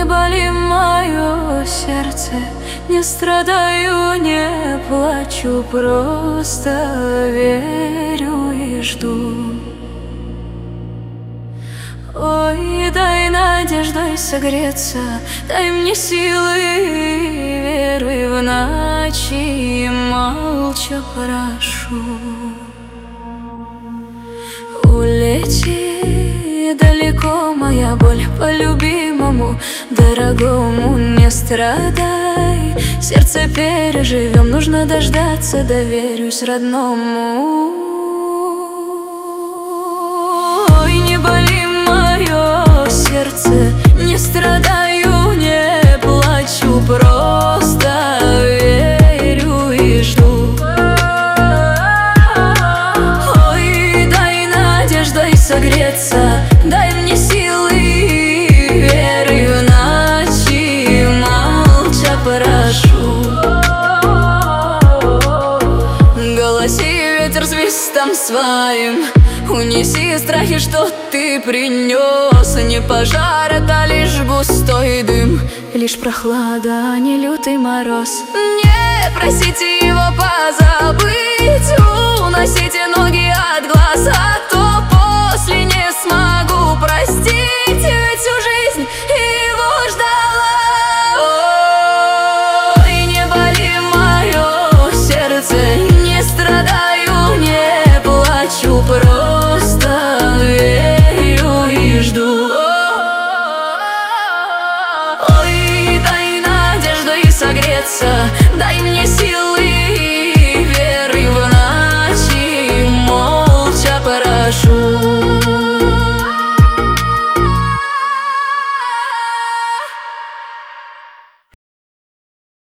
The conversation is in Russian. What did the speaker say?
не боли мое сердце, не страдаю, не плачу, просто верю и жду. Ой, дай надеждой согреться, дай мне силы и веры в ночи, молча прошу. Улети далеко, моя боль, по любимому, дорогому, не страдай. Сердце переживем, нужно дождаться, доверюсь родному. Ой, не боли мое сердце, не страдаю, не плачу, просто верю и жду. Ой, дай надеждой согреться, дай мне силы и веры в ночи, молча прошу. Голоси ветер свистом своим, унеси страхи, что ты принес. Не пожар, это лишь густой дым, лишь прохлада, а не лютый мороз. Не просите его позабыть, уносите ноги от глаз, а то после не смогу простить, ведь всю жизнь его ждала. Ой, не боли мое сердце, не страдаю, не плачу, просто верю и жду. Ой, дай надеждой согреться, дай мне силы и веры в ночи, молча прошу.